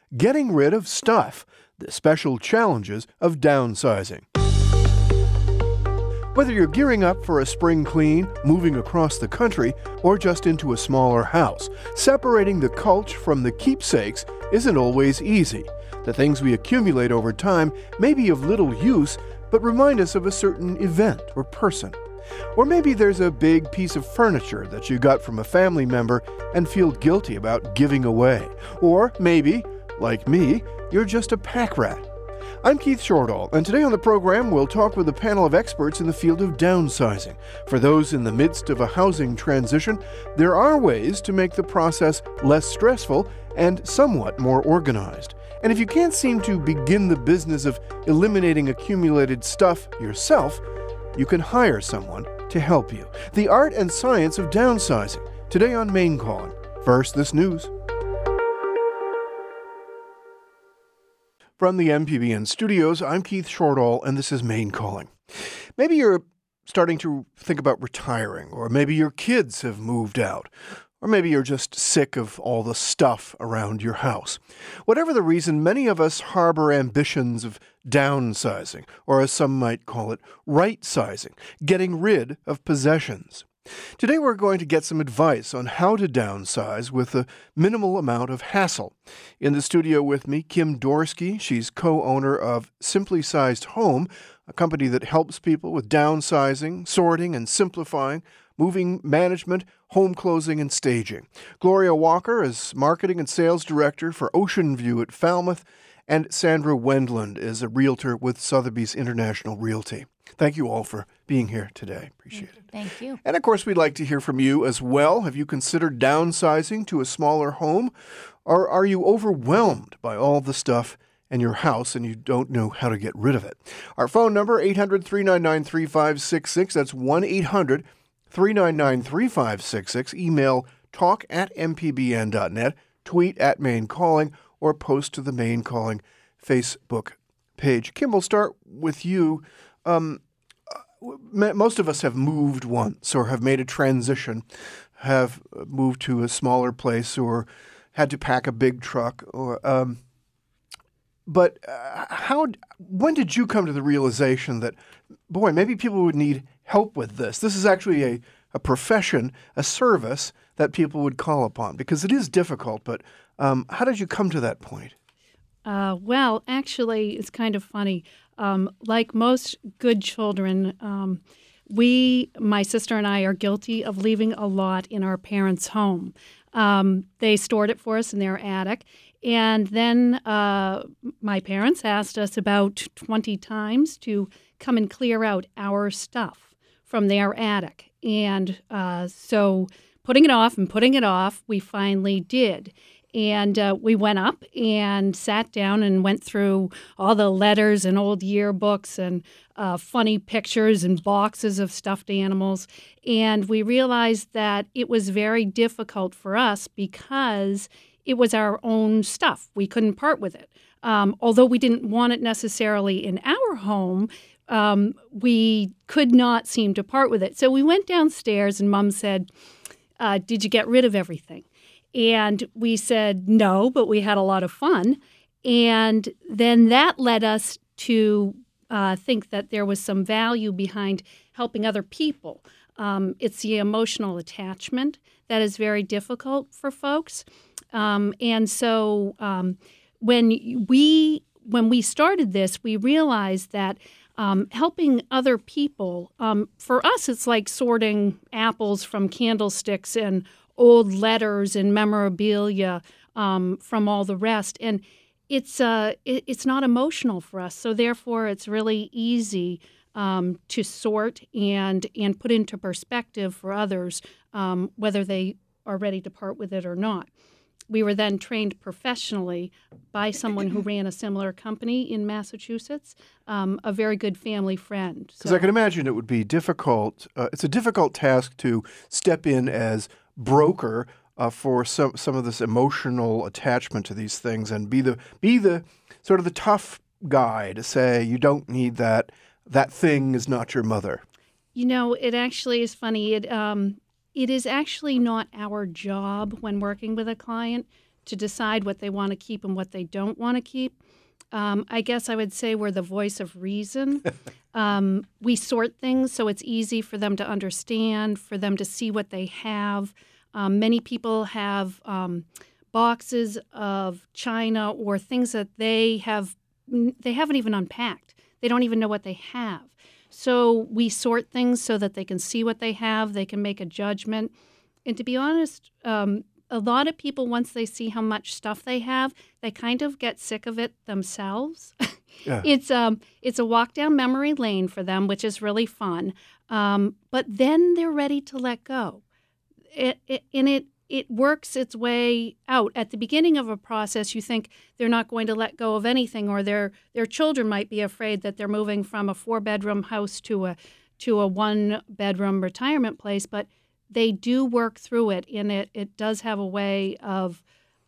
Getting Rid of Stuff, the Special Challenges of Downsizing. Whether you're gearing up for a spring clean, moving across the country, or just into a smaller house, separating the culch from the keepsakes isn't always easy. The things we accumulate over time may be of little use, but remind us of a certain event or person. Or maybe there's a big piece of furniture that you got from a family member and feel guilty about giving away. Or maybe, like me, you're just a pack rat. I'm Keith Shortall, and today on the program we'll talk with a panel of experts in the field of downsizing. For those in the midst of a housing transition, there are ways to make the process less stressful and somewhat more organized. And if you can't seem to begin the business of eliminating accumulated stuff yourself, you can hire someone to help you. The art and science of downsizing, today on Maine Calling. First, this news. From the MPBN studios, I'm Keith Shortall, and this is Maine Calling. Maybe you're starting to think about retiring, or maybe your kids have moved out, or maybe you're just sick of all the stuff around your house. Whatever the reason, many of us harbor ambitions of downsizing, or as some might call it, right-sizing, getting rid of possessions. Today we're going to get some advice on how to downsize with a minimal amount of hassle. In the studio with me, Kim Dorsky. She's co-owner of Simply Sized Home, a company that helps people with downsizing, sorting, and simplifying, moving management, home closing, and staging. Gloria Walker is marketing and sales director for Ocean View at Falmouth, and Sandra Wendland is a realtor with Sotheby's International Realty. Thank you all for being here today. Appreciate it. Thank you. And of course, we'd like to hear from you as well. Have you considered downsizing to a smaller home? Or are you overwhelmed by all the stuff in your house and you don't know how to get rid of it? Our phone number, 800-399-3566. That's 1-800-399-3566. Email talk@mpbn.net, tweet at Maine Calling, or post to the Maine Calling Facebook page. Kim, we'll start with you. Most of us have moved once or have made a transition, have moved to a smaller place or had to pack a big truck. But when did you come to the realization that, boy, maybe people would need help with this? This is actually a profession, a service that people would call upon, because it is difficult. But how did you come to that point? Well, actually, it's kind of funny. Like most good children, my sister and I are guilty of leaving a lot in our parents' home. They stored it for us in their attic. And then my parents asked us about 20 times to come and clear out our stuff from their attic. And so putting it off, we finally did. And we went up and sat down and went through all the letters and old yearbooks and funny pictures and boxes of stuffed animals. And we realized that it was very difficult for us because it was our own stuff. We couldn't part with it. Although we didn't want it necessarily in our home, we could not seem to part with it. So we went downstairs and Mom said, did you get rid of everything? And we said no, but we had a lot of fun. And then that led us to think that there was some value behind helping other people. It's the emotional attachment that is very difficult for folks. And so when we started this, we realized that helping other people, for us, it's like sorting apples from candlesticks and old letters and memorabilia from all the rest. And it's not emotional for us. So therefore, it's really easy to sort and put into perspective for others, whether they are ready to part with it or not. We were then trained professionally by someone who ran a similar company in Massachusetts, a very good family friend. Because I can imagine it would be difficult. It's a difficult task to step in as broker for some of this emotional attachment to these things and be the sort of the tough guy to say you don't need that. That thing is not your mother. You know, it actually is funny. It is actually not our job when working with a client to decide what they want to keep and what they don't want to keep. I guess I would say we're the voice of reason. We sort things so it's easy for them to understand, for them to see what they have. Many people have boxes of china or things that they haven't even unpacked. They don't even know what they have. So we sort things so that they can see what they have. They can make a judgment. And to be honest, a lot of people, once they see how much stuff they have, they kind of get sick of it themselves. Yeah. It's a walk down memory lane for them, which is really fun. But then they're ready to let go. It works its way out. At the beginning of a process, you think they're not going to let go of anything, or their children might be afraid that they're moving from a 4-bedroom house to a 1-bedroom retirement place, but they do work through it, and it does have a way of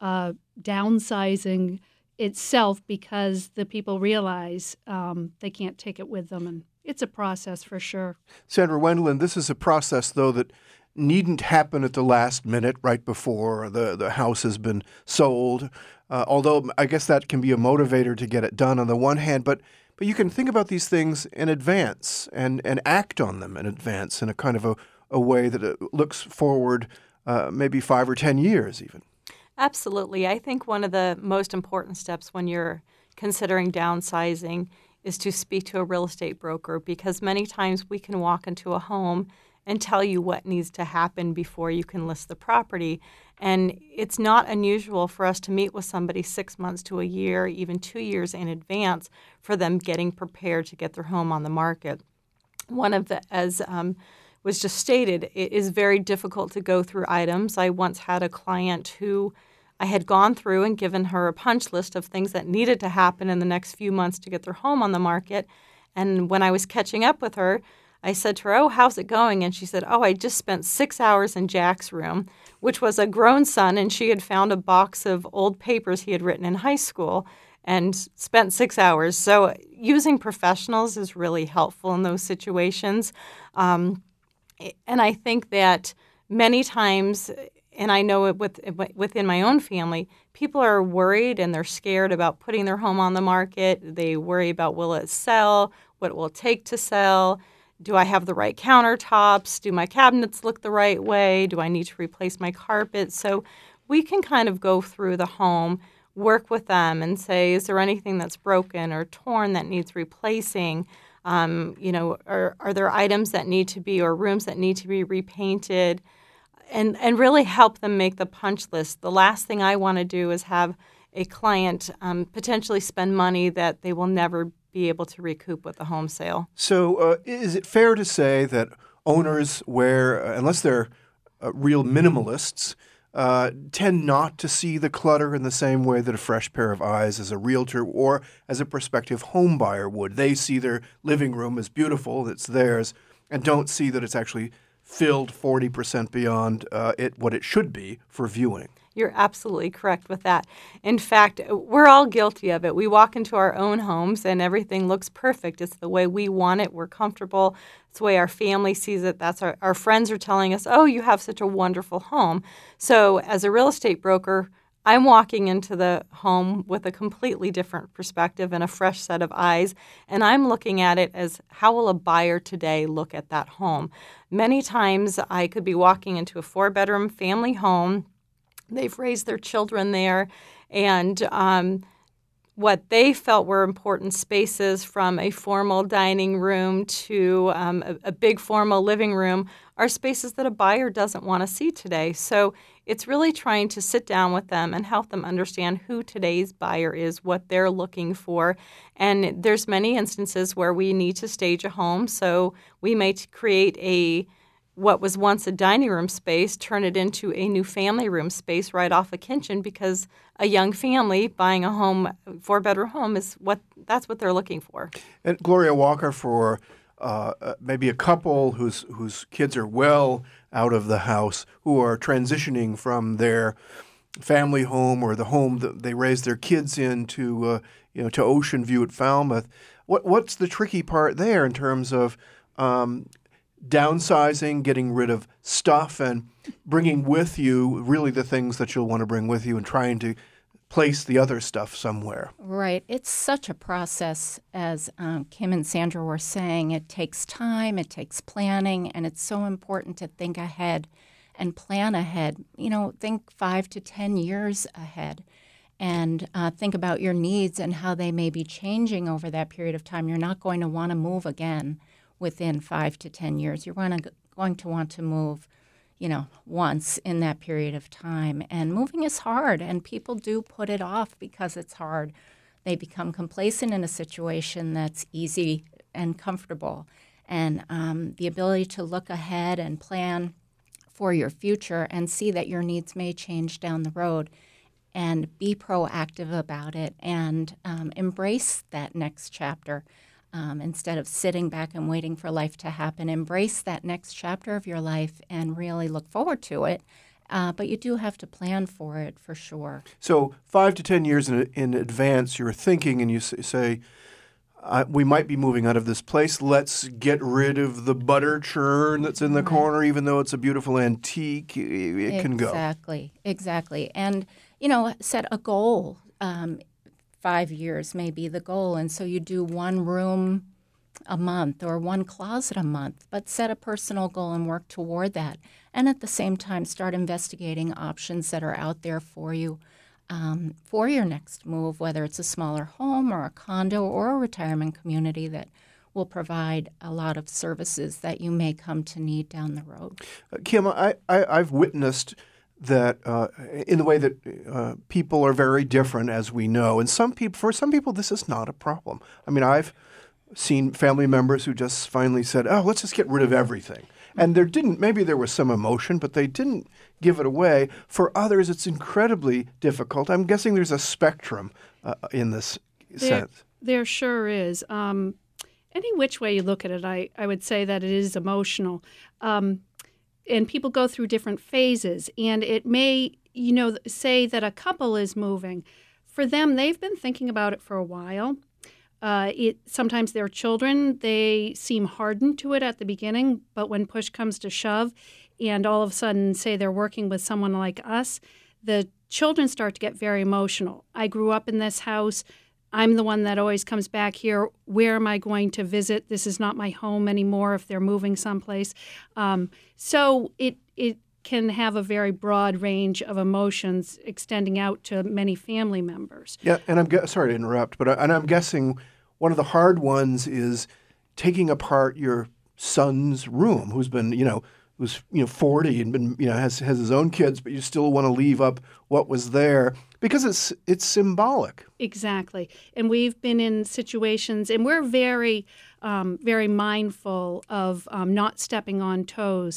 downsizing itself because the people realize they can't take it with them, and it's a process for sure. Sandra Wendelin, this is a process, though, that needn't happen at the last minute right before the house has been sold, although I guess that can be a motivator to get it done on the one hand, but you can think about these things in advance and act on them in advance in a kind of a way that it looks forward maybe 5 or 10 years even. Absolutely. I think one of the most important steps when you're considering downsizing is to speak to a real estate broker, because many times we can walk into a home and tell you what needs to happen before you can list the property. And it's not unusual for us to meet with somebody 6 months to a year, even 2 years in advance for them getting prepared to get their home on the market. One of the, as was just stated, it is very difficult to go through items. I once had a client who I had gone through and given her a punch list of things that needed to happen in the next few months to get their home on the market. And when I was catching up with her, I said to her, "Oh, how's it going?" And she said, "Oh, I just spent 6 hours in Jack's room," which was a grown son, and she had found a box of old papers he had written in high school and spent 6 hours. So using professionals is really helpful in those situations. And I think that many times, and I know it within my own family, people are worried and they're scared about putting their home on the market. They worry about, will it sell? What will it take to sell? Do I have the right countertops? Do my cabinets look the right way? Do I need to replace my carpet? So we can kind of go through the home, work with them and say, is there anything that's broken or torn that needs replacing? Are there items that need to be, or rooms that need to be repainted? And really help them make the punch list. The last thing I want to do is have a client potentially spend money that they will never be able to recoup with a home sale. So is it fair to say that owners, unless they're real minimalists, tend not to see the clutter in the same way that a fresh pair of eyes as a realtor or as a prospective home buyer would? They see their living room as beautiful, it's theirs, and don't see that it's actually filled 40% beyond what it should be for viewing. You're absolutely correct with that. In fact, we're all guilty of it. We walk into our own homes and everything looks perfect. It's the way we want it. We're comfortable. It's the way our family sees it. That's our friends are telling us, "Oh, you have such a wonderful home." So as a real estate broker, I'm walking into the home with a completely different perspective and a fresh set of eyes, and I'm looking at it as, how will a buyer today look at that home? Many times I could be walking into a 4-bedroom family home. They've raised their children there, and what they felt were important spaces, from a formal dining room to a big formal living room, are spaces that a buyer doesn't want to see today. So it's really trying to sit down with them and help them understand who today's buyer is, what they're looking for. And there's many instances where we need to stage a home, so we may create what was once a dining room space, turn it into a new family room space right off a kitchen, because a young family buying a home, 4-bedroom home, that's what they're looking for. And Gloria Walker, for maybe a couple whose kids are well out of the house, who are transitioning from their family home or the home that they raised their kids in to Ocean View at Falmouth, what's the tricky part there in terms of downsizing, getting rid of stuff, and bringing with you really the things that you'll want to bring with you and trying to place the other stuff somewhere. Right. It's such a process, as Kim and Sandra were saying. It takes time, it takes planning, and it's so important to think ahead and plan ahead. Think 5 to 10 years ahead, and think about your needs and how they may be changing over that period of time. You're not going to want to move again within 5 to 10 years. You're going to want to move once in that period of time. And moving is hard, and people do put it off because it's hard. They become complacent in a situation that's easy and comfortable. And the ability to look ahead and plan for your future and see that your needs may change down the road and be proactive about it and embrace that next chapter. Instead of sitting back and waiting for life to happen, embrace that next chapter of your life and really look forward to it. But you do have to plan for it, for sure. So 5 to 10 years in advance, you're thinking and you say, we might be moving out of this place. Let's get rid of the butter churn that's in the corner, even though it's a beautiful antique. It can go. Exactly. And, set a goal. 5 years may be the goal, and so you do one room a month or one closet a month, but set a personal goal and work toward that. And at the same time, start investigating options that are out there for you for your next move, whether it's a smaller home or a condo or a retirement community that will provide a lot of services that you may come to need down the road. Kim, I've witnessed that in the way that people are very different, as we know. And for some people, this is not a problem. I mean, I've seen family members who just finally said, oh, let's just get rid of everything. And maybe there was some emotion, but they didn't give it away. For others, it's incredibly difficult. I'm guessing there's a spectrum in this sense. There sure is. Any which way you look at it, I would say that it is emotional. And people go through different phases, and it may, say that a couple is moving. For them, they've been thinking about it for a while. Sometimes their children, they seem hardened to it at the beginning, but when push comes to shove, and all of a sudden, say they're working with someone like us, the children start to get very emotional. I grew up in this house. I'm the one that always comes back here. Where am I going to visit? This is not my home anymore if they're moving someplace. So it can have a very broad range of emotions extending out to many family members. Yeah, and sorry to interrupt, but I'm guessing one of the hard ones is taking apart your son's room, who's been, who's 40 and been, has his own kids, but you still want to leave up what was there because it's symbolic. Exactly. And we've been in situations, and we're very, very mindful of not stepping on toes.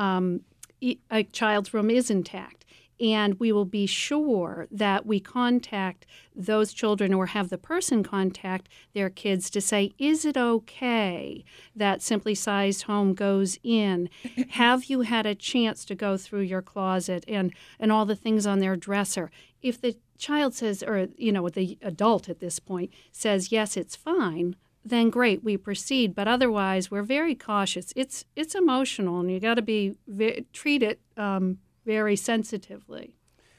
A child's room is intact, and we will be sure that we contact those children or have the person contact their kids to say, is it okay that Simply Sized Home goes in? Have you had a chance to go through your closet and all the things on their dresser? If the child says, or, the adult at this point says, yes, it's fine, then great, we proceed. But otherwise, we're very cautious. It's emotional, and you got to treat it very sensitively.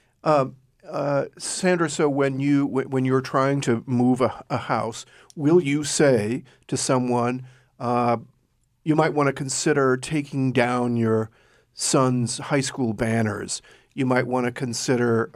Sandra, so when you're trying to move a house, will you say to someone, you might want to consider taking down your son's high school banners? You might want to consider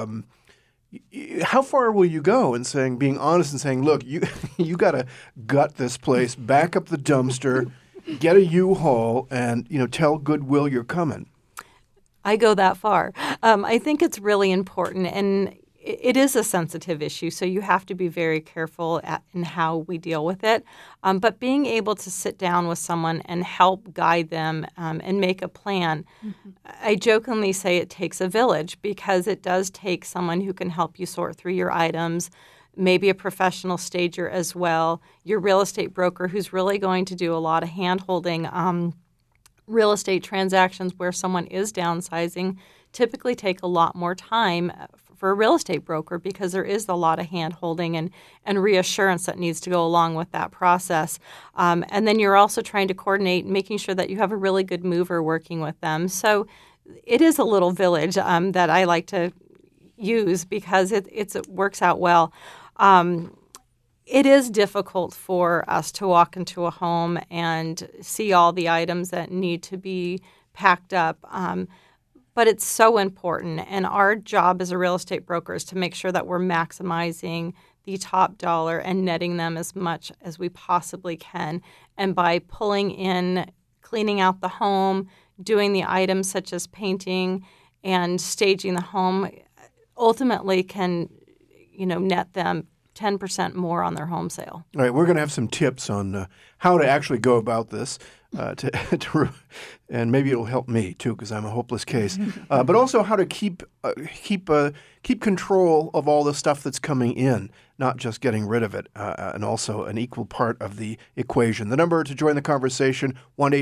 how far will you go in being honest and saying, look, you got to gut this place, back up the dumpster, get a U-Haul, and tell Goodwill you're coming. I go that far. I think it's really important, and it is a sensitive issue, so you have to be very careful in how we deal with it. But being able to sit down with someone and help guide them and make a plan, I jokingly say it takes a village, because it does take someone who can help you sort through your items, maybe a professional stager as well, your real estate broker who's really going to do a lot of hand-holding. Real estate transactions where someone is downsizing typically take a lot more time for a real estate broker because there is a lot of hand-holding and reassurance that needs to go along with that process. And then you're also trying to coordinate making sure that you have a really good mover working with them. So it is a little village that I like to use because it works out well. It is difficult for us to walk into a home and see all the items that need to be packed up, but it's so important. And our job as a real estate broker is to make sure that we're maximizing the top dollar and netting them as much as we possibly can. And by pulling in, cleaning out the home, doing the items such as painting and staging the home, ultimately can, net them 10% more on their home sale. All right, we're going to have some tips on how to actually go about this, and maybe it'll help me too because I'm a hopeless case. But also how to keep control of all the stuff that's coming in, not just getting rid of it, and also an equal part of the equation. The number to join the conversation: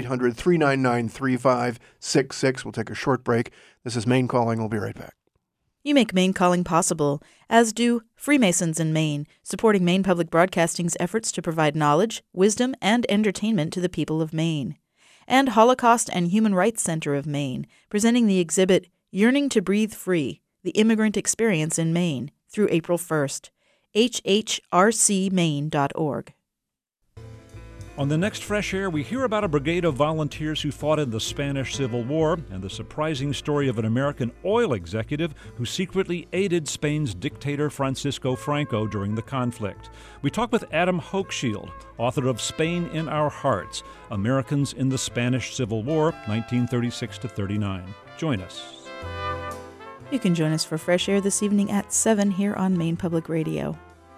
1-800-399-3566. We'll take a short break. This is Maine Calling. We'll be right back. You make Maine Calling possible, as do Freemasons in Maine, supporting Maine Public Broadcasting's efforts to provide knowledge, wisdom, and entertainment to the people of Maine. And Holocaust and Human Rights Center of Maine, presenting the exhibit Yearning to Breathe Free, The Immigrant Experience in Maine, through April 1st. hhrcmaine.org. On the next Fresh Air, we hear about a brigade of volunteers who fought in the Spanish Civil War and the surprising story of an American oil executive who secretly aided Spain's dictator Francisco Franco during the conflict. We talk with Adam Hochschild, author of Spain in Our Hearts, Americans in the Spanish Civil War, 1936 to 39. Join us. You can join us for Fresh Air this evening at 7 here on Maine Public Radio.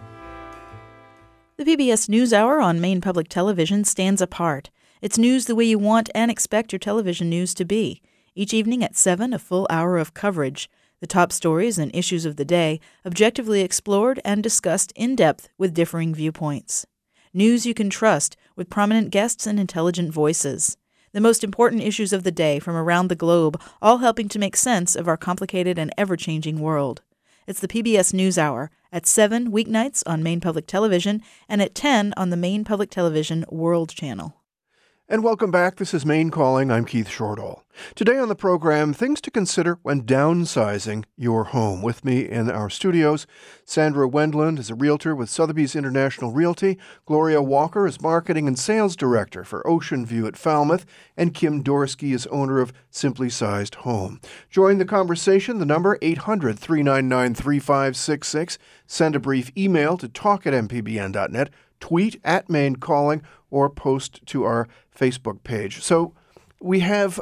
The PBS NewsHour on Maine Public Television stands apart. It's news the way you want and expect your television news to be. Each evening at 7, a full hour of coverage. The top stories and issues of the day, objectively explored and discussed in depth with differing viewpoints. News you can trust, with prominent guests and intelligent voices. The most important issues of the day from around the globe, all helping to make sense of our complicated and ever-changing world. It's the PBS NewsHour at 7 weeknights on Maine Public Television and at 10 on the Maine Public Television World Channel. And welcome back. This is Maine Calling. I'm Keith Shortall. Today on the program, things to consider when downsizing your home. With me in our studios, Sandra Wendland is a realtor with Sotheby's International Realty, Gloria Walker is marketing and sales director for Ocean View at Falmouth, and Kim Dorsky is owner of Simply Sized Home. Join the conversation. The number 800-399-3566. Send a brief email to talk@mpbn.net, tweet at Maine Calling, or post to our Facebook page. So we have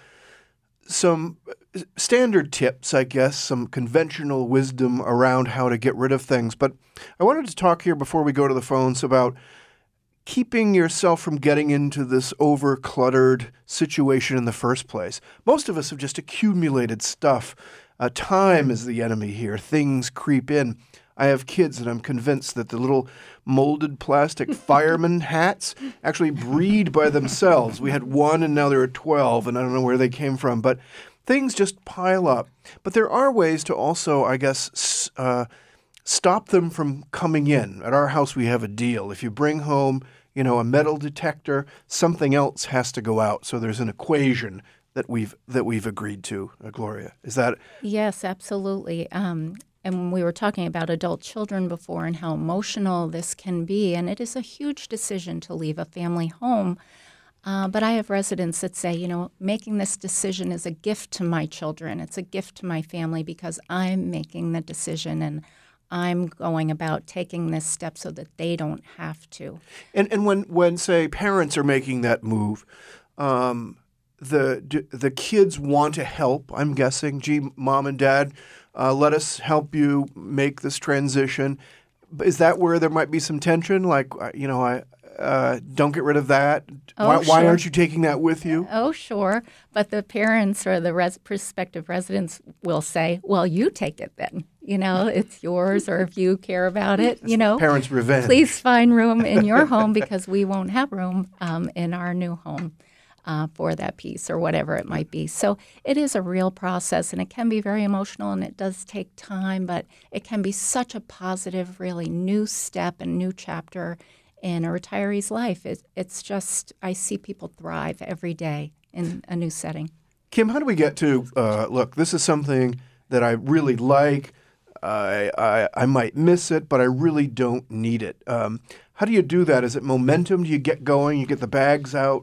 some standard tips, I guess, some conventional wisdom around how to get rid of things. But I wanted to talk here before we go to the phones about keeping yourself from getting into this over-cluttered situation in the first place. Most of us have just accumulated stuff. Time is the enemy here. Things creep in. I have kids, and I'm convinced that the little molded plastic fireman hats actually breed by themselves. We had one, and now there are 12, and I don't know where they came from. But things just pile up. But there are ways to also, I guess, stop them from coming in. At our house, we have a deal. If you bring home, a metal detector, something else has to go out. So there's an equation that we've agreed to. Gloria, is that? Yes, absolutely. And we were talking about adult children before and how emotional this can be. And it is a huge decision to leave a family home. But I have residents that say, making this decision is a gift to my children. It's a gift to my family because I'm making the decision and I'm going about taking this step so that they don't have to. And when say, parents are making that move, the kids want to help, I'm guessing. Gee, mom and dad, let us help you make this transition. Is that where there might be some tension? Like, don't get rid of that. Why aren't you taking that with you? Oh, sure. But the parents or the prospective residents will say, well, you take it then. It's yours, or if you care about it, Parents' revenge. Please find room in your home because we won't have room in our new home. for that piece or whatever it might be. So it is a real process, and it can be very emotional, and it does take time, but it can be such a positive, really new step and new chapter in a retiree's life. It's just, I see people thrive every day in a new setting. Kim, how do we get to, look, this is something that I really like. I might miss it, but I really don't need it. How do you do that? Is it momentum? Do you get going? You get the bags out?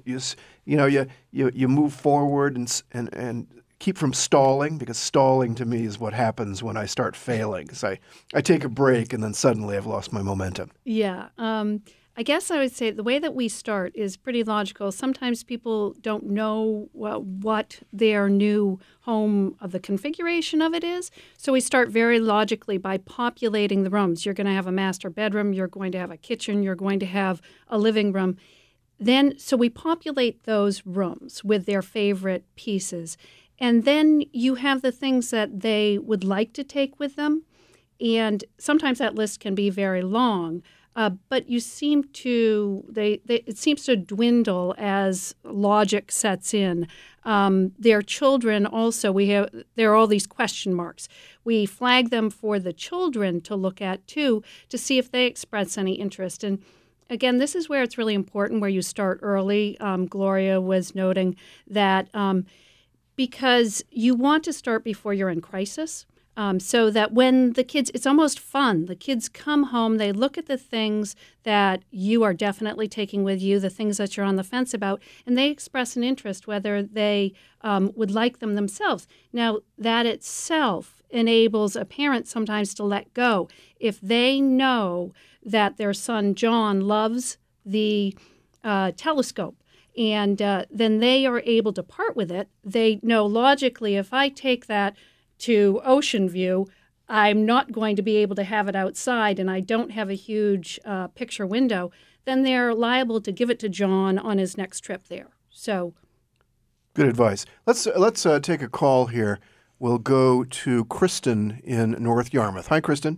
You move forward and keep from stalling, because stalling to me is what happens when I start failing. Because I take a break and then suddenly I've lost my momentum. Yeah. I guess I would say the way that we start is pretty logical. Sometimes people don't know what their new home, the configuration of it is. So we start very logically by populating the rooms. You're going to have a master bedroom. You're going to have a kitchen. You're going to have a living room. So we populate those rooms with their favorite pieces. And then you have the things that they would like to take with them. And sometimes that list can be very long. But you seem to it seems to dwindle as logic sets in. Their children also, there are all these question marks. We flag them for the children to look at too, to see if they express any interest. And again, this is where it's really important, where you start early. Gloria was noting that because you want to start before you're in crisis. So that when the kids, it's almost fun. The kids come home, they look at the things that you are definitely taking with you, the things that you're on the fence about, and they express an interest whether they would like them themselves. Now, that itself enables a parent sometimes to let go. If they know that their son John loves the telescope, and then they are able to part with it, they know logically, if I take that to Ocean View, I'm not going to be able to have it outside, and I don't have a huge picture window, then they're liable to give it to John on his next trip there. So, good advice. Let's take a call here. We'll go to Kristen in North Yarmouth. Hi, Kristen.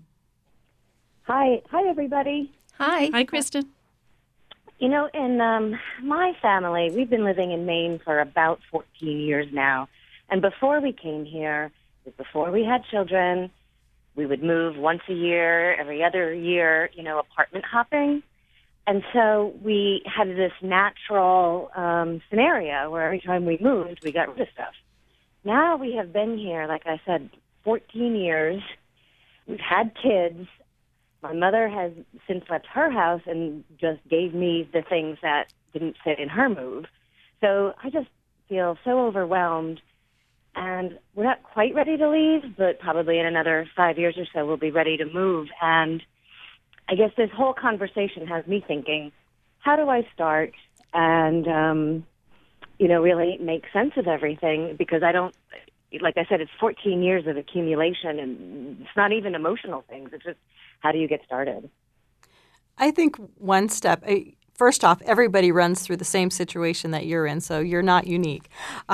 Hi, everybody. Hi, Kristen. You know, in my family, we've been living in Maine for about 14 years now, and before we came here, before we had children, we would move once a year, every other year, apartment hopping. And so we had this natural scenario where every time we moved, we got rid of stuff. Now we have been here, like I said, 14 years. We've had kids. My mother has since left her house and just gave me the things that didn't fit in her move. So I just feel so overwhelmed. And we're not quite ready to leave, but probably in another 5 years or so, we'll be ready to move. And I guess this whole conversation has me thinking, how do I start and, really make sense of everything? Because I don't, like I said, it's 14 years of accumulation, and it's not even emotional things. It's just, how do you get started? I think one step, first off, everybody runs through the same situation that you're in, so you're not unique.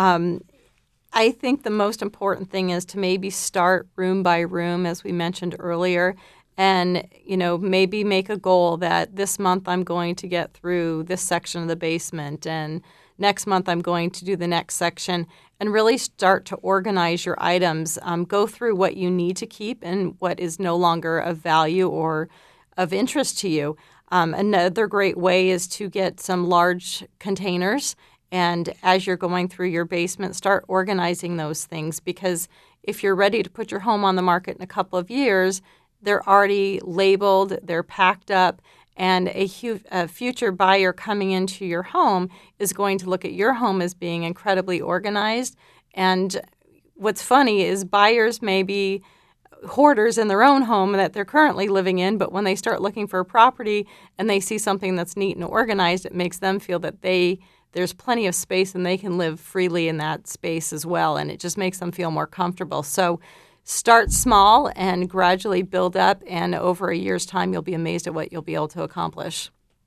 I think the most important thing is to maybe start room by room, as we mentioned earlier, and, maybe make a goal that this month I'm going to get through this section of the basement, and next month I'm going to do the next section, and really start to organize your items. Go through what you need to keep and what is no longer of value or of interest to you. Another great way is to get some large containers. And as you're going through your basement, start organizing those things, because if you're ready to put your home on the market in a couple of years, they're already labeled, they're packed up, and a future buyer coming into your home is going to look at your home as being incredibly organized. And what's funny is buyers may be hoarders in their own home that they're currently living in, but when they start looking for a property and they see something that's neat and organized, it makes them feel that there's plenty of space and they can live freely in that space as well, and it just makes them feel more comfortable. So start small and gradually build up, and over a year's time, you'll be amazed at what you'll be able to accomplish.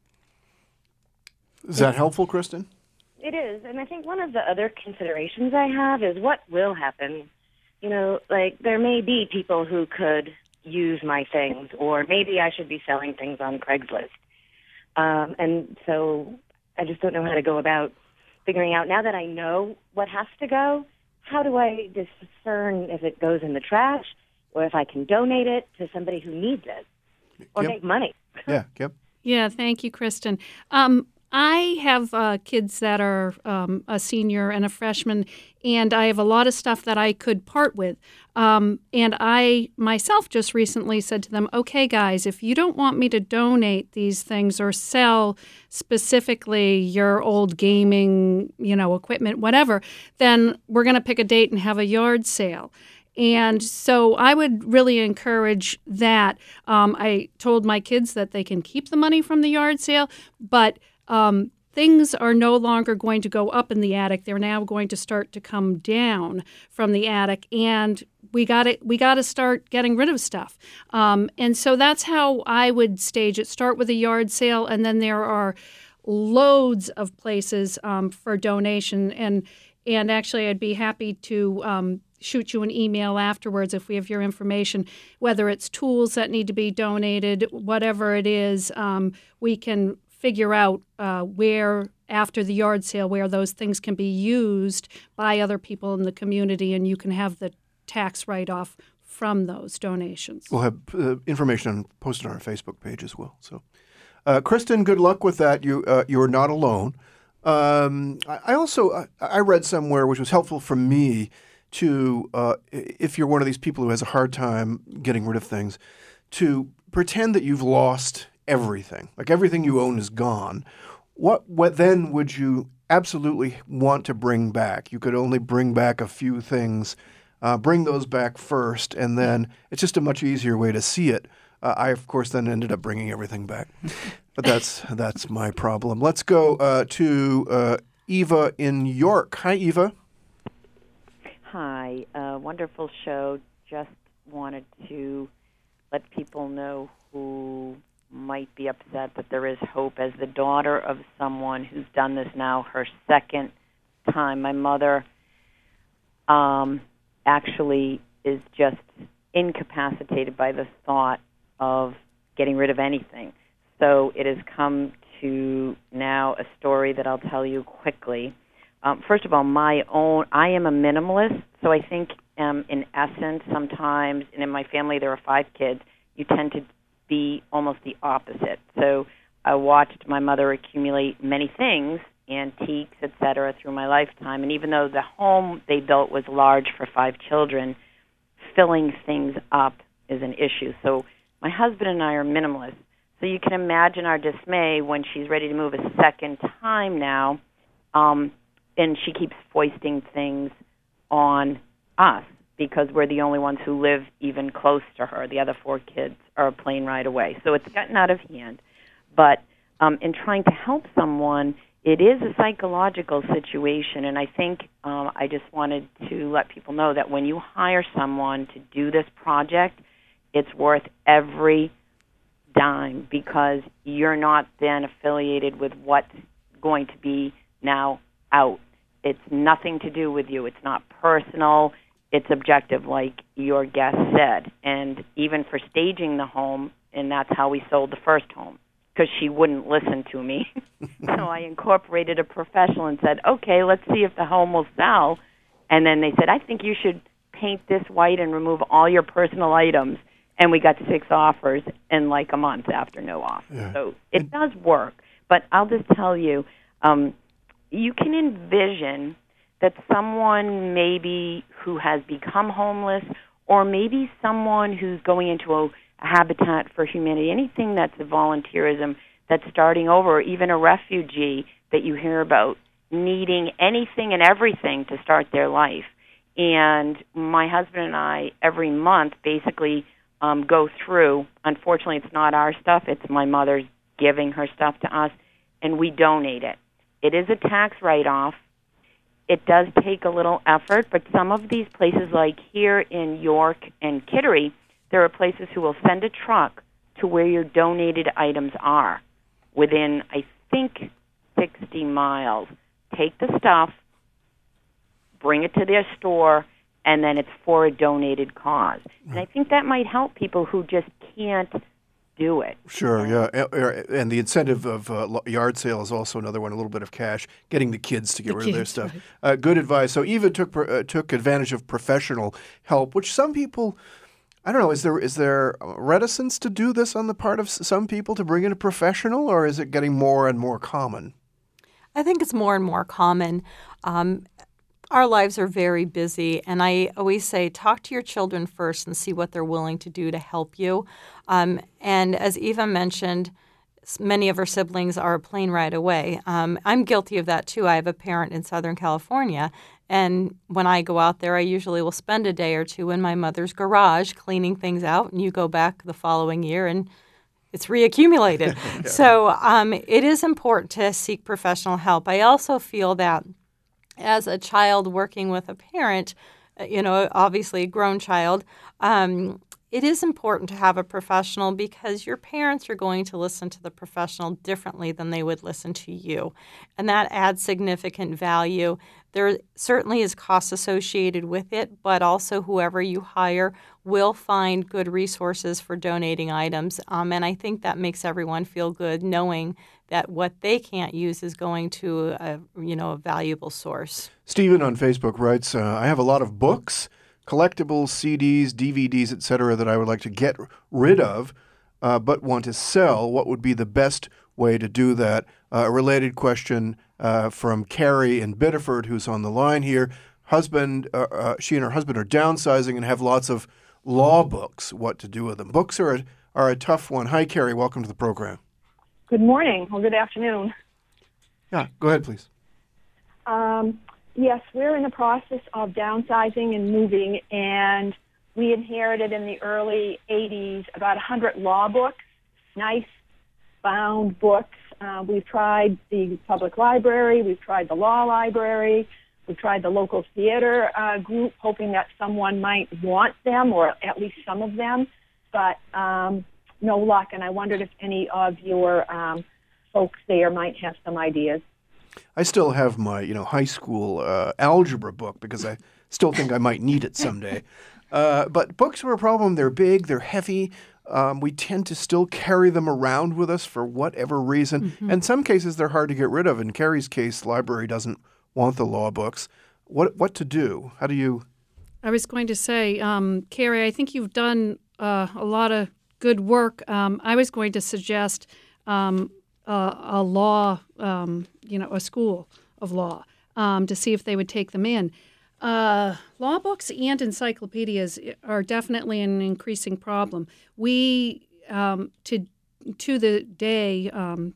Is that helpful, Kristen? It is, and I think one of the other considerations I have is what will happen. There may be people who could use my things, or maybe I should be selling things on Craigslist. And so I just don't know how to go about figuring out, now that I know what has to go, how do I discern if it goes in the trash or if I can donate it to somebody who needs it or make money? Yeah, Kim? Yeah, thank you, Kristen. I have kids that are a senior and a freshman, and I have a lot of stuff that I could part with. And I myself just recently said to them, okay, guys, if you don't want me to donate these things or sell specifically your old gaming, equipment, whatever, then we're going to pick a date and have a yard sale. And so I would really encourage that. I told my kids that they can keep the money from the yard sale, but things are no longer going to go up in the attic. They're now going to start to come down from the attic, and we got to start getting rid of stuff. And so that's how I would stage it. Start with a yard sale, and then there are loads of places for donation. And actually, I'd be happy to shoot you an email afterwards if we have your information, whether it's tools that need to be donated, whatever it is, we can figure out where, after the yard sale, where those things can be used by other people in the community, and you can have the tax write-off from those donations. We'll have information posted on our Facebook page as well. So, Kristen, good luck with that. You're not alone. I read somewhere, which was helpful for me, to if you're one of these people who has a hard time getting rid of things, to pretend that you've lost everything, like everything you own is gone. What then would you absolutely want to bring back? You could only bring back a few things. Bring those back first, and then it's just a much easier way to see it. I, of course, then ended up bringing everything back. But that's my problem. Let's go to Eva in York. Hi, Eva. Hi. Wonderful show. Just wanted to let people know who might be upset that there is hope. As the daughter of someone who's done this now her second time, my mother actually is just incapacitated by the thought of getting rid of anything. So it has come to now a story that I'll tell you quickly. First of all, I am a minimalist, so I think in essence sometimes, and in my family there are 5 kids, you tend to be almost the opposite. So I watched my mother accumulate many things, antiques, etc., through my lifetime, and even though the home they built was large for 5 children, filling things up is an issue. So my husband and I are minimalists. So you can imagine our dismay when she's ready to move a second time now, and she keeps foisting things on us because we're the only ones who live even close to her. The other 4 kids are a plane ride away. So it's gotten out of hand. But in trying to help someone, it is a psychological situation, and I think I just wanted to let people know that when you hire someone to do this project, it's worth every dime because you're not then affiliated with what's going to be now out. It's nothing to do with you. It's not personal. It's objective, like your guest said. And even for staging the home, and that's how we sold the first home, because she wouldn't listen to me. So I incorporated a professional and said, okay, let's see if the home will sell. And then they said, I think you should paint this white and remove all your personal items. And we got 6 offers in like a month after no offer. Yeah. So it does work. But I'll just tell you, you can envision that someone maybe who has become homeless, or maybe someone who's going into a Habitat for Humanity, anything that's a volunteerism that's starting over, or even a refugee that you hear about needing anything and everything to start their life. And my husband and I, every month, basically go through, unfortunately it's not our stuff, it's my mother's giving her stuff to us, and we donate it. It is a tax write-off. It does take a little effort, but some of these places, like here in York and Kittery, there are places who will send a truck to where your donated items are within, I think, 60 miles. Take the stuff, bring it to their store, and then it's for a donated cause. And I think that might help people who just can't do it. Sure, yeah. And the incentive of yard sale is also another one, a little bit of cash, getting the kids to get rid of their stuff. Right. Good advice. So Eva took advantage of professional help, which some people, I don't know, is there reticence to do this on the part of some people to bring in a professional, or is it getting more and more common? I think it's more and more common. Our lives are very busy, and I always say talk to your children first and see what they're willing to do to help you. And as Eva mentioned, many of her siblings are a plane ride away. I'm guilty of that too. I have a parent in Southern California, and when I go out there, I usually will spend a day or two in my mother's garage cleaning things out, and you go back the following year and it's reaccumulated. Yeah. So it is important to seek professional help. I also feel that as a child working with a parent, obviously a grown child, it is important to have a professional because your parents are going to listen to the professional differently than they would listen to you. And that adds significant value. There certainly is cost associated with it, but also whoever you hire will find good resources for donating items. And I think that makes everyone feel good knowing that what they can't use is going to a valuable source. Stephen on Facebook writes, I have a lot of books, collectibles, CDs, DVDs, etc. that I would like to get rid of, but want to sell. What would be the best way to do that? A related question from Carrie in Biddeford, who's on the line here. She and her husband are downsizing and have lots of law books. What to do with them? Books are a tough one. Hi, Carrie. Welcome to the program. Good morning or good afternoon. Yeah, go ahead, please. Yes, we're in the process of downsizing and moving, and we inherited in the early 80s about 100 law books, nice bound books. We've tried the public library, we've tried the law library, we've tried the local theater group, hoping that someone might want them, or at least some of them, but no luck, and I wondered if any of your folks there might have some ideas. I still have my, high school algebra book because I still think I might need it someday. But books are a problem. They're big, they're heavy. We tend to still carry them around with us for whatever reason. Mm-hmm. In some cases, they're hard to get rid of. In Carrie's case, the library doesn't want the law books. What to do? How do you? I was going to say, Carrie, I think you've done a lot of good work. I was going to suggest a law, a school of law, to see if they would take them in. Law books and encyclopedias are definitely an increasing problem. We, to the day,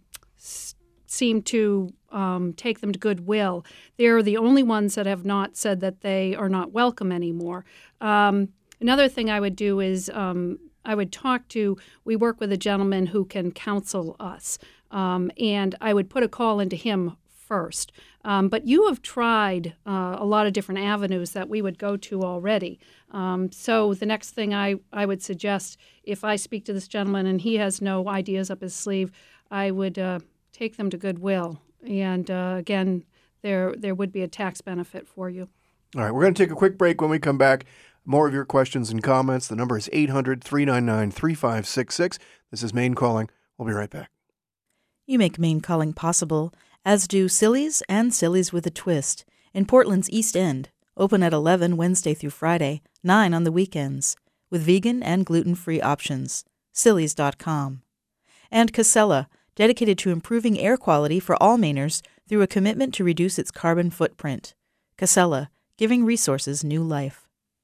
seem to take them to Goodwill. They're the only ones that have not said that they are not welcome anymore. Another thing I would do is I would we work with a gentleman who can counsel us, and I would put a call into him first. But you have tried a lot of different avenues that we would go to already. So the next thing I would suggest, if I speak to this gentleman and he has no ideas up his sleeve, I would take them to Goodwill. And again, there would be a tax benefit for you. All right, we're going to take a quick break. When we come back, more of your questions and comments. The number is 800-399-3566. This is Maine Calling. We'll be right back. You make Maine Calling possible, as do Silly's and Silly's with a Twist in Portland's East End, open at 11 Wednesday through Friday, 9 on the weekends, with vegan and gluten-free options. Silly's.com. And Casella, dedicated to improving air quality for all Mainers through a commitment to reduce its carbon footprint. Casella, giving resources new life.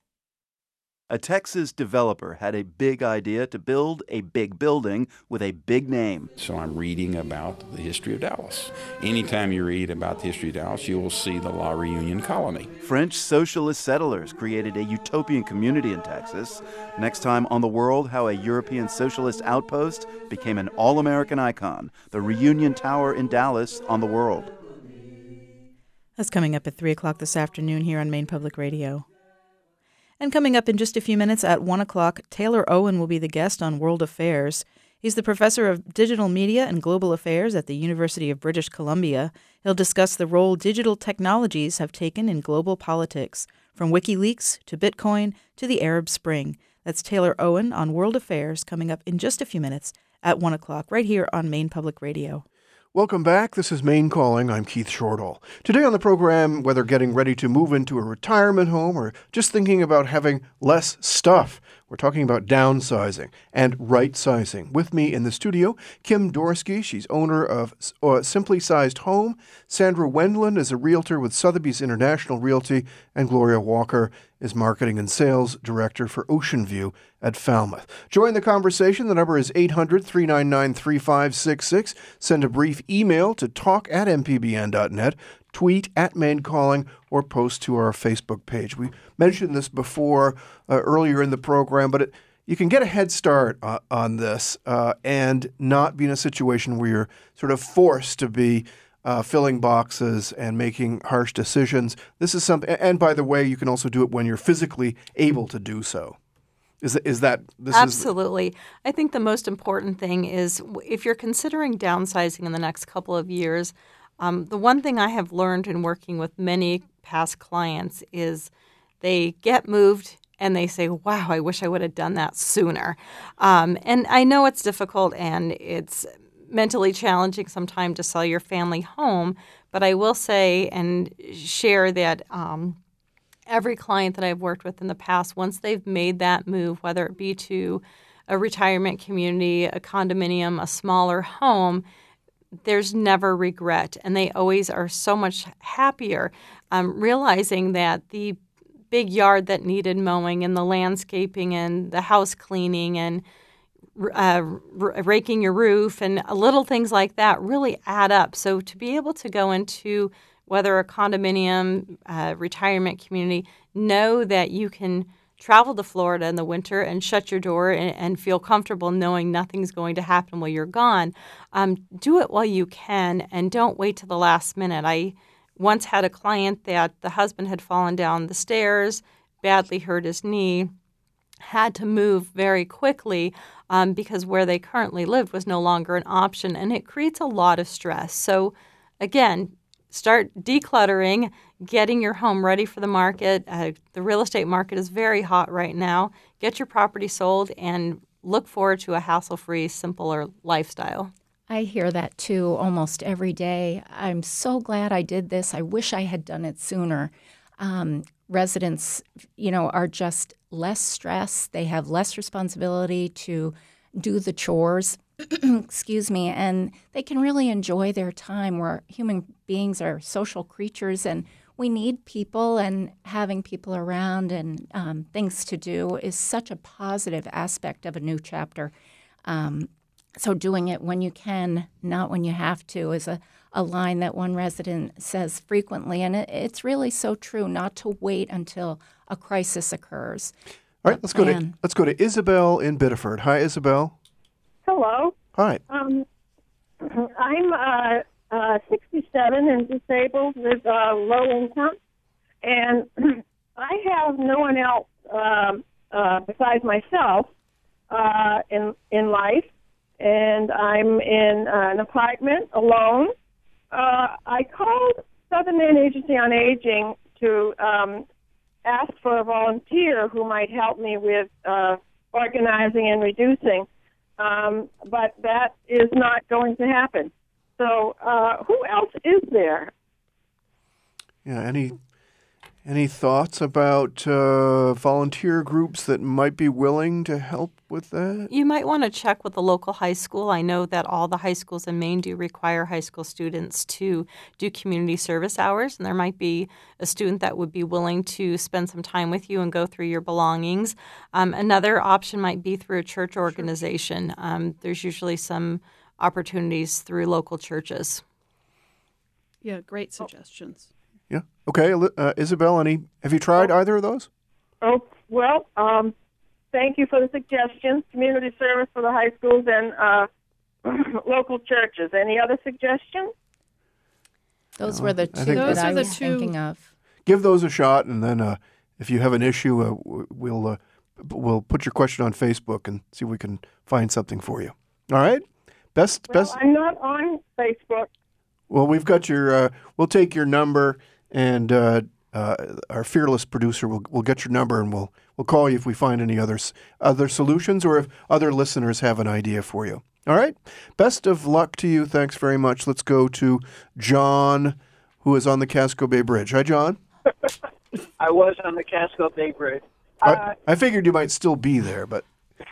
A Texas developer had a big idea to build a big building with a big name. So I'm reading about the history of Dallas. Anytime you read about the history of Dallas, you will see the La Reunion colony. French socialist settlers created a utopian community in Texas. Next time on The World, how a European socialist outpost became an all-American icon. The Reunion Tower in Dallas on The World. That's coming up at 3 o'clock this afternoon here on Maine Public Radio. And coming up in just a few minutes at 1 o'clock, Taylor Owen will be the guest on World Affairs. He's the professor of digital media and global affairs at the University of British Columbia. He'll discuss the role digital technologies have taken in global politics, from WikiLeaks to Bitcoin to the Arab Spring. That's Taylor Owen on World Affairs, coming up in just a few minutes at 1 o'clock, right here on Maine Public Radio. Welcome back. This is Maine Calling. I'm Keith Shortall. Today on the program, whether getting ready to move into a retirement home or just thinking about having less stuff, we're talking about downsizing and right-sizing. With me in the studio, Kim Dorsky. She's owner of Simply Sized Home. Sandra Wendland is a realtor with Sotheby's International Realty. And Gloria Walker is marketing and sales director for Ocean View at Falmouth. Join the conversation. The number is 800-399-3566. Send a brief email to talk@mpbn.net. Tweet @MaineCalling, or post to our Facebook page. We mentioned this before earlier in the program, but you can get a head start on this and not be in a situation where you're sort of forced to be filling boxes and making harsh decisions. This is something, and by the way, you can also do it when you're physically able to do so. Absolutely. I think the most important thing is if you're considering downsizing in the next couple of years, the one thing I have learned in working with many past clients is they get moved and they say, wow, I wish I would have done that sooner. And I know it's difficult and it's mentally challenging sometimes to sell your family home, but I will say and share that every client that I've worked with in the past, once they've made that move, whether it be to a retirement community, a condominium, a smaller home, there's never regret, and they always are so much happier realizing that the big yard that needed mowing and the landscaping and the house cleaning and raking your roof and little things like that really add up. So to be able to go into whether a condominium, retirement community, know that you can travel to Florida in the winter and shut your door and feel comfortable knowing nothing's going to happen while you're gone. Do it while you can and don't wait till the last minute. I once had a client that the husband had fallen down the stairs, badly hurt his knee, had to move very quickly because where they currently lived was no longer an option, and it creates a lot of stress. So again, start decluttering, getting your home ready for the market. The real estate market is very hot right now. Get your property sold and look forward to a hassle-free, simpler lifestyle. I hear that too almost every day. I'm so glad I did this. I wish I had done it sooner. Residents, are just less stressed. They have less responsibility to do the chores. Excuse me, and they can really enjoy their time. Where human beings are social creatures, and we need people, and having people around and things to do is such a positive aspect of a new chapter. So doing it when you can, not when you have to, is a line that one resident says frequently, and it's really so true. Not to wait until a crisis occurs. All right, let's go to Isabel in Biddeford. Hi, Isabel. Hello. Hi. I'm 67 and disabled with low income, and I have no one else besides myself in life, and I'm in an apartment alone. I called Southern Maine Agency on Aging to ask for a volunteer who might help me with organizing and reducing. But that is not going to happen. So who else is there? Yeah, any thoughts about volunteer groups that might be willing to help with that? You might want to check with the local high school. I know that all the high schools in Maine do require high school students to do community service hours, and there might be a student that would be willing to spend some time with you and go through your belongings. Another option might be through a church organization. There's usually some opportunities through local churches. Yeah, great suggestions. Yeah. Okay, Isabel, have you tried either of those? Oh, well, thank you for the suggestions. Community service for the high schools and local churches. Any other suggestions? Those were the two that I was thinking of. Give those a shot, and then if you have an issue, we'll put your question on Facebook and see if we can find something for you. All right? Best. I'm not on Facebook. Well, we've got your. We'll take your number and our fearless producer will get your number, and we'll call you if we find any other solutions, or if other listeners have an idea for you. All right. Best of luck to you. Thanks very much. Let's go to John, who is on the Casco Bay Bridge. Hi, John. I was on the Casco Bay Bridge. I figured you might still be there, but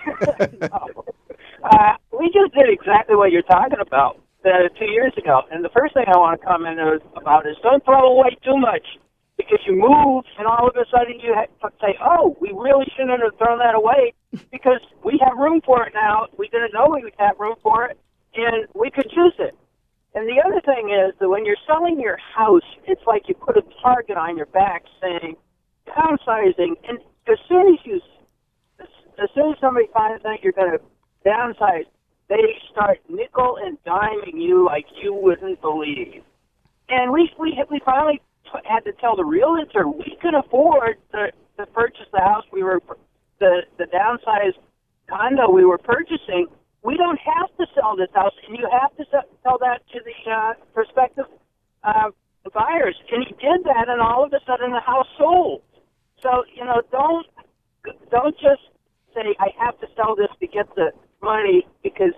we just did exactly what you're talking about 2 years ago. And the first thing I want to comment about is don't throw away too much, because you move and all of a sudden you say, oh, we really shouldn't have thrown that away because we have room for it now. We didn't know we would have room for it, and we could use it. And the other thing is that when you're selling your house, it's like you put a target on your back saying downsizing, and as soon as somebody finds out you're going to downsize, they start nickel and diming you like you wouldn't believe. And we finally had to tell the realtor we could afford to purchase the house the downsized condo we were purchasing. We don't have to sell this house, and you have to tell that to the prospective buyers. And he did that, and all of a sudden the house sold. So, don't just say, I have to sell this to get the money, because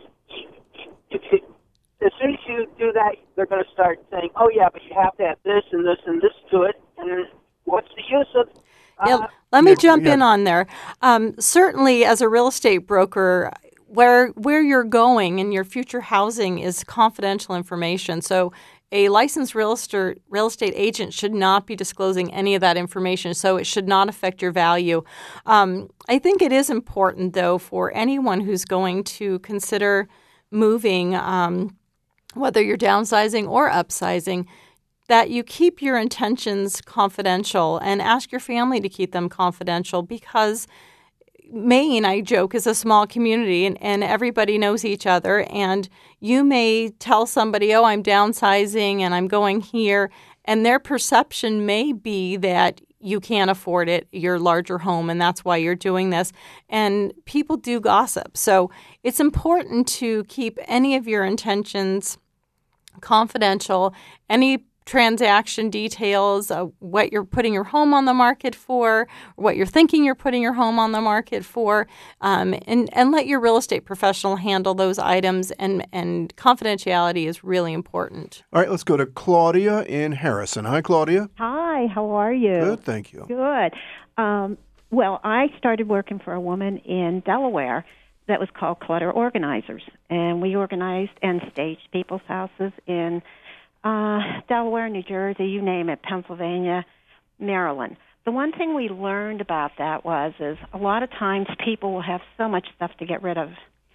as soon as you do that, they're going to start saying, oh, yeah, but you have to add this and this and this to it. And what's the use of... let me jump in on there. Certainly, as a real estate broker, where you're going and your future housing is confidential information. So a licensed real estate agent should not be disclosing any of that information, so it should not affect your value. I think it is important, though, for anyone who's going to consider moving, whether you're downsizing or upsizing, that you keep your intentions confidential and ask your family to keep them confidential, because Maine, I joke, is a small community, and everybody knows each other. And you may tell somebody, oh, I'm downsizing and I'm going here, and their perception may be that you can't afford it, your larger home, and that's why you're doing this. And people do gossip. So it's important to keep any of your intentions confidential, any transaction details, what you're putting your home on the market for, what you're thinking you're putting your home on the market for, and let your real estate professional handle those items, and confidentiality is really important. All right, let's go to Claudia in Harrison. Hi, Claudia. Hi, how are you? Good, thank you. Good. Well, I started working for a woman in Delaware that was called Clutter Organizers, and we organized and staged people's houses in Delaware, New Jersey, you name it, Pennsylvania, Maryland. The one thing we learned about that is a lot of times people will have so much stuff to get rid of.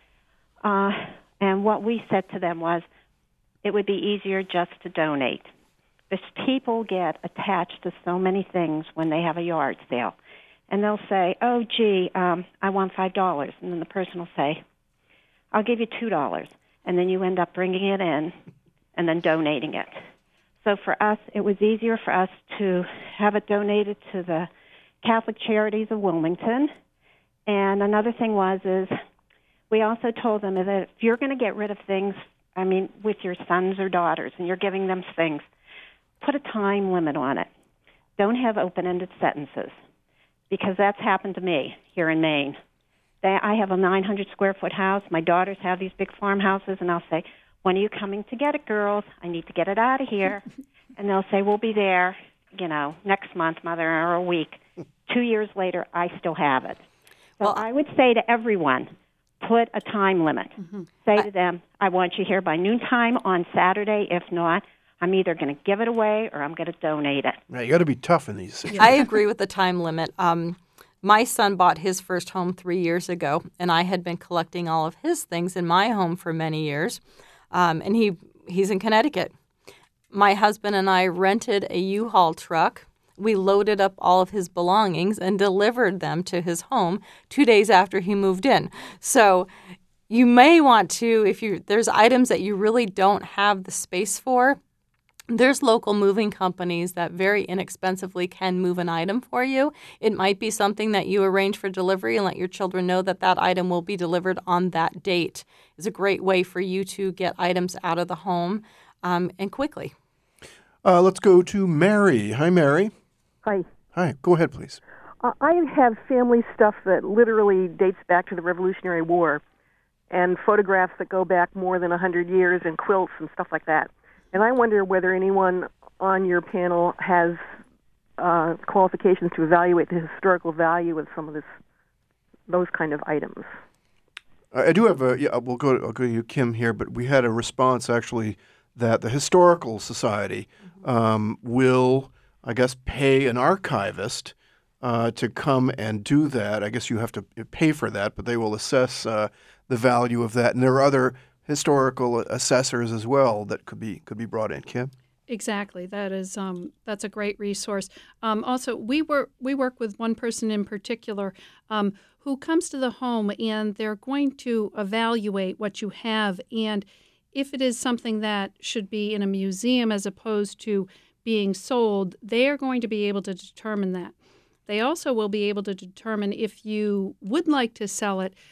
And what we said to them was it would be easier just to donate. Because people get attached to so many things when they have a yard sale. And they'll say, oh, gee, I want $5. And then the person will say, I'll give you $2. And then you end up bringing it in and then donating it. So for us, it was easier for us to have it donated to the Catholic Charities of Wilmington. And another thing is we also told them that if you're going to get rid of things, with your sons or daughters, and you're giving them things, put a time limit on it. Don't have open-ended sentences, because that's happened to me here in Maine. I have a 900-square-foot house. My daughters have these big farmhouses, and I'll say, when are you coming to get it, girls? I need to get it out of here. And they'll say, we'll be there, next month, Mother, or a week. 2 years later, I still have it. So I would say to everyone, put a time limit. Mm-hmm. Say to them, I want you here by noontime on Saturday. If not, I'm either going to give it away or I'm going to donate it. Right, you got to be tough in these situations. I agree with the time limit. My son bought his first home 3 years ago, and I had been collecting all of his things in my home for many years. And he's in Connecticut. My husband and I rented a U-Haul truck. We loaded up all of his belongings and delivered them to his home 2 days after he moved in. So you may want to, there's items that you really don't have the space for, there's local moving companies that very inexpensively can move an item for you. It might be something that you arrange for delivery and let your children know that that item will be delivered on that date. It's a great way for you to get items out of the home and quickly. Let's go to Mary. Hi, Mary. Hi. Hi. Go ahead, please. I have family stuff that literally dates back to the Revolutionary War, and photographs that go back more than 100 years, and quilts and stuff like that. And I wonder whether anyone on your panel has qualifications to evaluate the historical value of some of those kind of items. I do have I'll go to you, Kim, here, but we had a response actually that the Historical Society will, I guess, pay an archivist to come and do that. I guess you have to pay for that, but they will assess the value of that. And there are other historical assessors as well that could be brought in. Kim? Exactly. That's a great resource. Also, we work with one person in particular who comes to the home, and they're going to evaluate what you have, and if it is something that should be in a museum as opposed to being sold, they are going to be able to determine that. They also will be able to determine if you would like to sell it,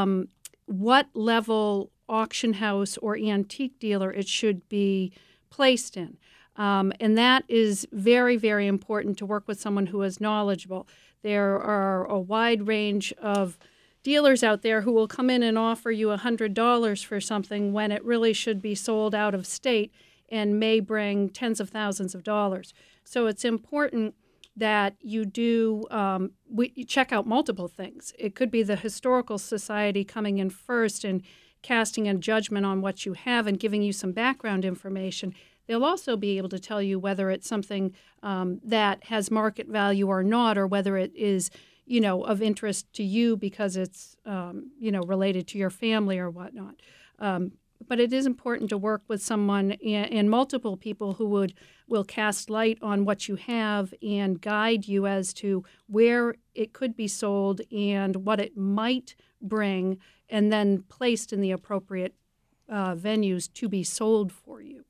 what level auction house or antique dealer it should be placed in. And that is very, very important to work with someone who is knowledgeable. There are a wide range of dealers out there who will come in and offer you $100 for something when it really should be sold out of state and may bring tens of thousands of dollars. So it's important that you do you check out multiple things. It could be the Historical Society coming in first and casting a judgment on what you have and giving you some background information. They'll also be able to tell you whether it's something that has market value or not, or whether it is, of interest to you because it's, related to your family or whatnot. But it is important to work with someone and multiple people who will cast light on what you have and guide you as to where it could be sold and what it might bring, and then placed in the appropriate venues to be sold for you.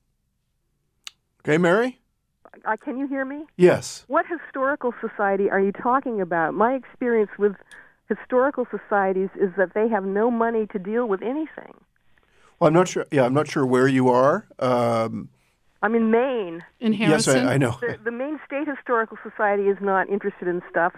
Okay, Mary? Can you hear me? Yes. What historical society are you talking about? My experience with historical societies is that they have no money to deal with anything. Well, I'm not sure. Yeah, I'm not sure where you are. I'm in Maine. In Harrison? Yes, I know. The Maine State Historical Society is not interested in stuff.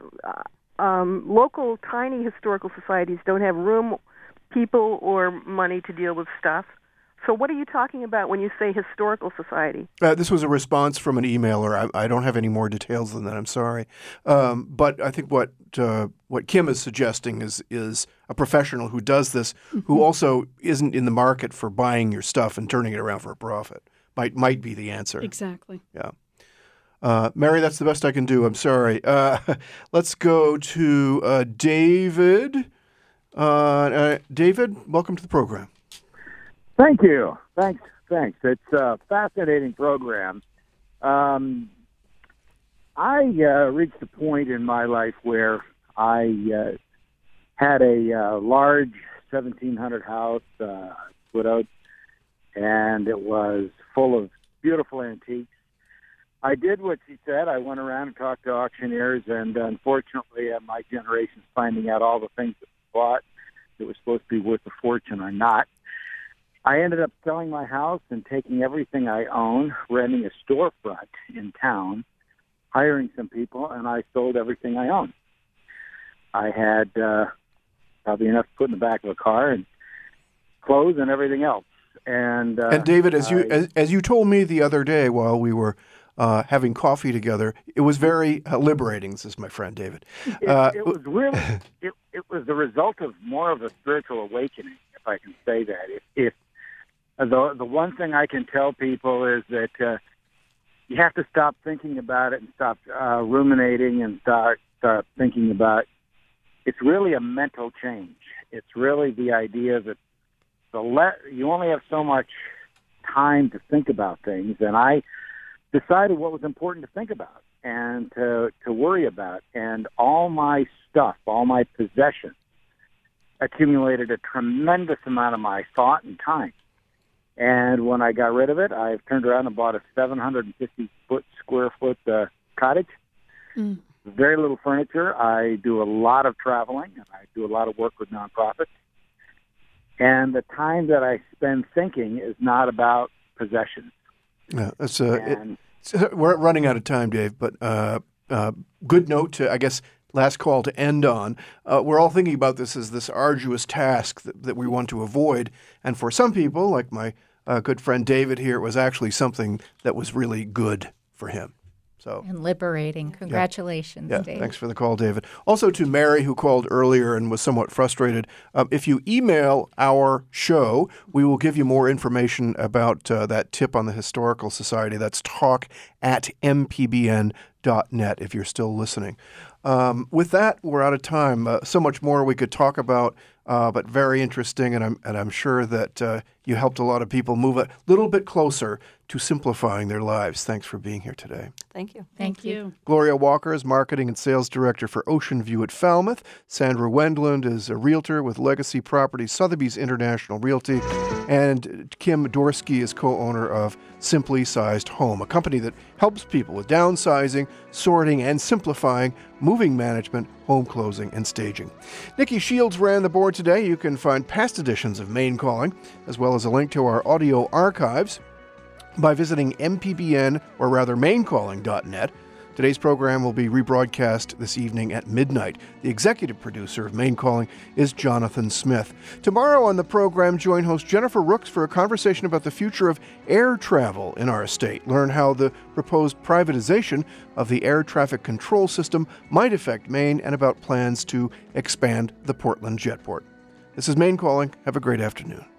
Local tiny historical societies don't have room, people, or money to deal with stuff. So what are you talking about when you say historical society? This was a response from an emailer. I don't have any more details than that. I'm sorry. But I think what Kim is suggesting is a professional who does this, who also isn't in the market for buying your stuff and turning it around for a profit. Might be the answer. Exactly. Yeah. Mary, that's the best I can do. I'm sorry. Let's go to David. David, welcome to the program. Thank you. Thanks. It's a fascinating program. I reached a point in my life where I had a large 1700 house, widowed, and it was full of beautiful antiques. I did what she said. I went around and talked to auctioneers, and unfortunately, my generation's finding out all the things that we bought that was supposed to be worth a fortune are not. I ended up selling my house and taking everything I own, renting a storefront in town, hiring some people, and I sold everything I owned. I had probably enough to put in the back of a car and clothes and everything else. And David, as you told me the other day while we were having coffee together, it was very liberating. This is my friend David. It was really it was the result of more of a spiritual awakening, if I can say that. If the one thing I can tell people is that you have to stop thinking about it and stop ruminating and start thinking about. It's really a mental change. It's really the idea that you only have so much time to think about things, and I decided what was important to think about and to worry about. And all my stuff, all my possessions, accumulated a tremendous amount of my thought and time. And when I got rid of it, I turned around and bought a 750 square foot cottage. Mm. Very little furniture. I do a lot of traveling, and I do a lot of work with nonprofits. And the time that I spend thinking is not about possessions. Yeah, we're running out of time, Dave. But good note to, I guess, last call to end on. We're all thinking about this as this arduous task that we want to avoid. And for some people, like my good friend David here, it was actually something that was really good for him. And liberating. Congratulations, David. Thanks for the call, David. Also to Mary, who called earlier and was somewhat frustrated. If you email our show, we will give you more information about that tip on the Historical Society. That's talk@mpbn.net if you're still listening. With that, we're out of time. So much more we could talk about, but very interesting, and I'm sure that you helped a lot of people move a little bit closer to simplifying their lives. Thanks for being here today. Thank you. Thank you. Gloria Walker is Marketing and Sales Director for Ocean View at Falmouth. Sandra Wendland is a Realtor with Legacy Properties, Sotheby's International Realty. And Kim Dorsky is co-owner of Simply Sized Home, a company that helps people with downsizing, sorting, and simplifying moving management, home closing, and staging. Nikki Shields ran the board today. You can find past editions of Maine Calling, as well as a link to our audio archives, by visiting mpbn, or rather maincalling.net. Today's program will be rebroadcast this evening at midnight. The executive producer of Maine Calling is Jonathan Smith. Tomorrow on the program, join host Jennifer Rooks for a conversation about the future of air travel in our state. Learn how the proposed privatization of the air traffic control system might affect Maine, and about plans to expand the Portland Jetport. This is Maine Calling. Have a great afternoon.